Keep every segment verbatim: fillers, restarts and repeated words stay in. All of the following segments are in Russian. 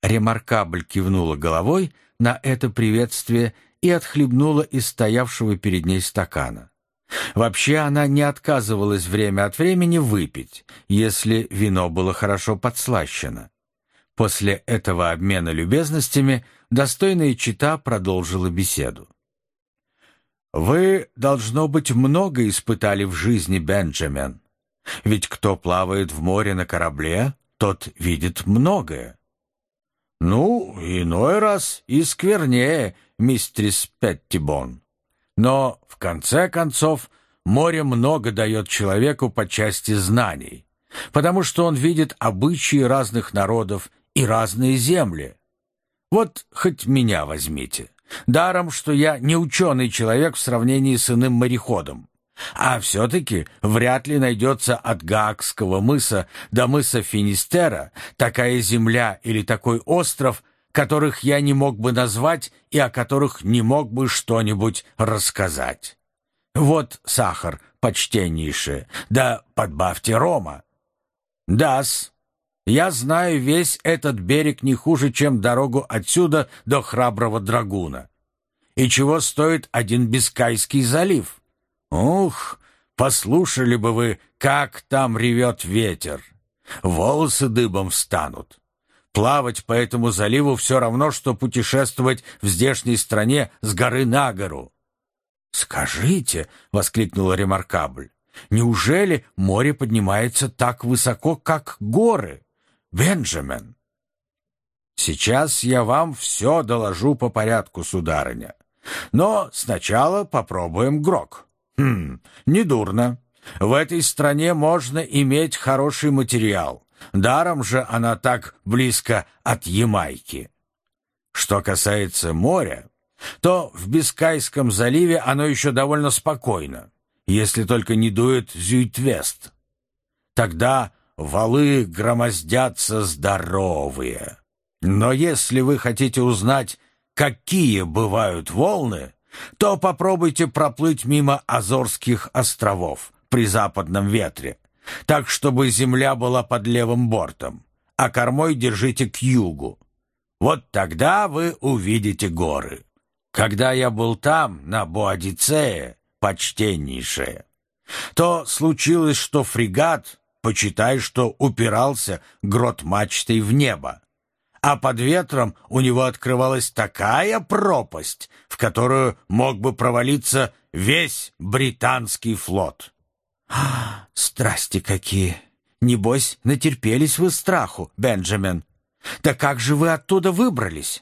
Ремаркабль кивнула головой на это приветствие и отхлебнула из стоявшего перед ней стакана. Вообще она не отказывалась время от времени выпить, если вино было хорошо подслащено. После этого обмена любезностями достойная чета продолжила беседу. «Вы, должно быть, много испытали в жизни, Бенджамин. Ведь кто плавает в море на корабле, тот видит многое». «Ну, иной раз и сквернее, мистерис Петтибон. Но, в конце концов, море много дает человеку по части знаний, потому что он видит обычаи разных народов и разные земли. Вот хоть меня возьмите. Даром, что я не ученый человек в сравнении с иным мореходом. А все-таки вряд ли найдется от Гаагского мыса до мыса Финистера такая земля или такой остров, которых я не мог бы назвать и о которых не мог бы что-нибудь рассказать. Вот сахар, почтеннейшее, да подбавьте рома. Да-с, я знаю весь этот берег не хуже, чем дорогу отсюда до Храброго Драгуна. И чего стоит один Бискайский залив? Ух, послушали бы вы, как там ревет ветер. Волосы дыбом встанут. Плавать по этому заливу все равно, что путешествовать в здешней стране с горы на гору. «Скажите», — воскликнула Ремаркабль, — «неужели море поднимается так высоко, как горы, Бенджамин?» «Сейчас я вам все доложу по порядку, сударыня. Но сначала попробуем грог. Хм, недурно. В этой стране можно иметь хороший материал. Даром же она так близко от Ямайки. Что касается моря, то в Бискайском заливе оно еще довольно спокойно, если только не дует зюитвест. Тогда валы громоздятся здоровые. Но если вы хотите узнать, какие бывают волны, то попробуйте проплыть мимо Азорских островов при западном ветре, так, чтобы земля была под левым бортом, а кормой держите к югу. Вот тогда вы увидите горы. Когда я был там, на Боадицее, почтеннейшее, то случилось, что фрегат, почитай, что упирался грот-мачтой в небо, а под ветром у него открывалась такая пропасть, в которую мог бы провалиться весь британский флот. А, страсти какие! Небось, натерпелись вы страху, Бенджамин. Да как же вы оттуда выбрались?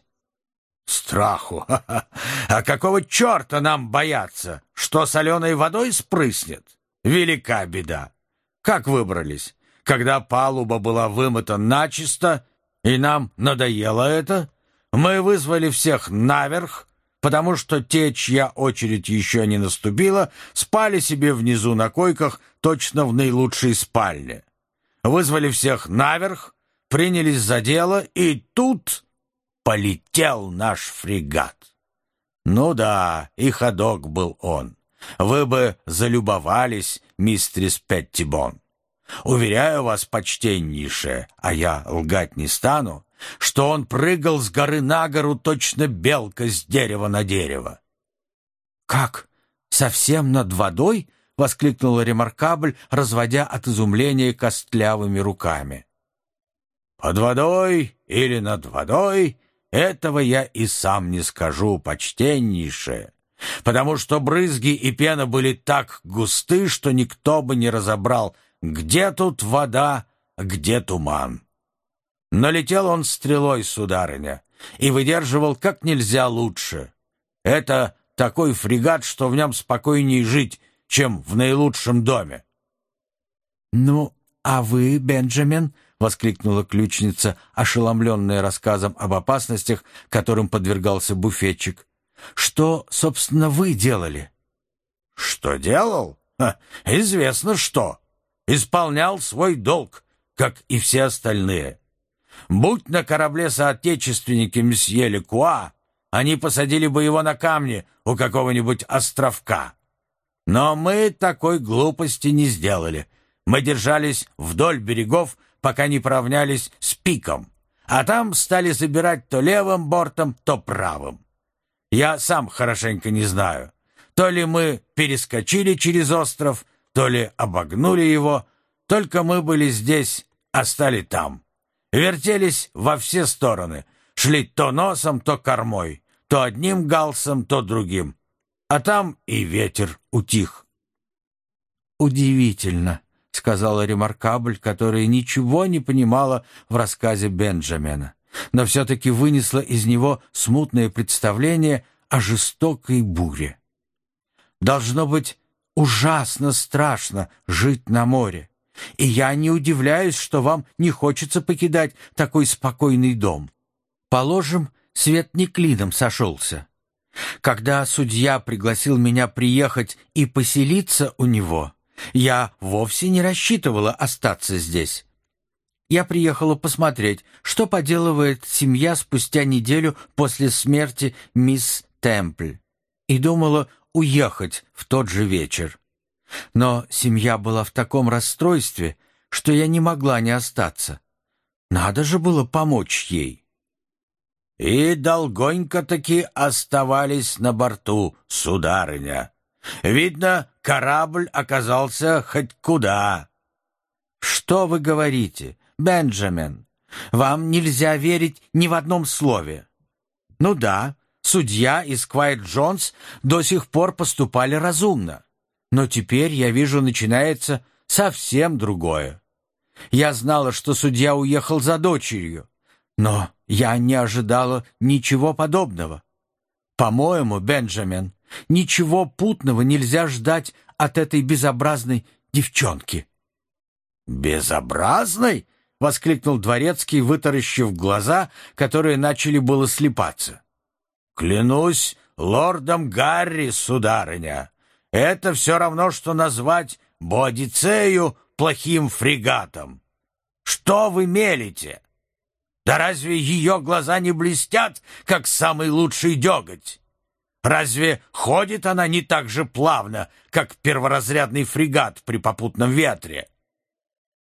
Страху? Ха-ха. А какого черта нам бояться? Что соленой водой спрыснет? Велика беда. Как выбрались? Когда палуба была вымыта начисто, и нам надоело это, мы вызвали всех наверх, потому что те, чья очередь еще не наступила, спали себе внизу на койках, точно в наилучшей спальне. Вызвали всех наверх, принялись за дело, и тут полетел наш фрегат. Ну да, и ходок был он. Вы бы залюбовались, мистерис Петтибон. Уверяю вас, почтеннейшая, а я лгать не стану, что он прыгал с горы на гору, точно белка с дерева на дерево. «Как? Совсем над водой?» — воскликнула Ремаркабль, разводя от изумления костлявыми руками. «Под водой или над водой, этого я и сам не скажу, почтеннейшая, потому что брызги и пена были так густы, что никто бы не разобрал, где тут вода, где туман. Но летел он стрелой, сударыня, и выдерживал как нельзя лучше. Это такой фрегат, что в нем спокойнее жить, чем в наилучшем доме». «Ну, а вы, Бенджамин?» — воскликнула ключница, ошеломленная рассказом об опасностях, которым подвергался буфетчик. «Что, собственно, вы делали?» «Что делал? Ха, известно что. Исполнял свой долг, как и все остальные. Будь на корабле соотечественники месье Лекуа, они посадили бы его на камни у какого-нибудь островка. Но мы такой глупости не сделали. Мы держались вдоль берегов, пока не поравнялись с пиком, а там стали забирать то левым бортом, то правым. Я сам хорошенько не знаю. То ли мы перескочили через остров, то ли обогнули его, только мы были здесь, а стали там. Вертелись во все стороны, шли то носом, то кормой, то одним галсом, то другим. А там и ветер утих. «Удивительно», — сказала Ремаркабль, которая ничего не понимала в рассказе Бенджамина, но все-таки вынесла из него смутное представление о жестокой буре. «Должно быть ужасно страшно жить на море, и я не удивляюсь, что вам не хочется покидать такой спокойный дом. Положим, свет не клином сошелся. Когда судья пригласил меня приехать и поселиться у него, я вовсе не рассчитывала остаться здесь. Я приехала посмотреть, что поделывает семья спустя неделю после смерти мисс Темпль, и думала уехать в тот же вечер. Но семья была в таком расстройстве, что я не могла не остаться. Надо же было помочь ей». «И долгонько-таки оставались на борту, сударыня. Видно, корабль оказался хоть куда». «Что вы говорите, Бенджамин? Вам нельзя верить ни в одном слове. Ну да, судья и Сквайр Джонс до сих пор поступали разумно. Но теперь, я вижу, начинается совсем другое. Я знала, что судья уехал за дочерью, но я не ожидала ничего подобного. По-моему, Бенджамин, ничего путного нельзя ждать от этой безобразной девчонки». «Безобразной?» — воскликнул дворецкий, вытаращив глаза, которые начали было слипаться. «Клянусь лордом Гарри, сударыня, это все равно, что назвать Боадицею плохим фрегатом. Что вы мелите? Да разве ее глаза не блестят, как самый лучший деготь? Разве ходит она не так же плавно, как перворазрядный фрегат при попутном ветре?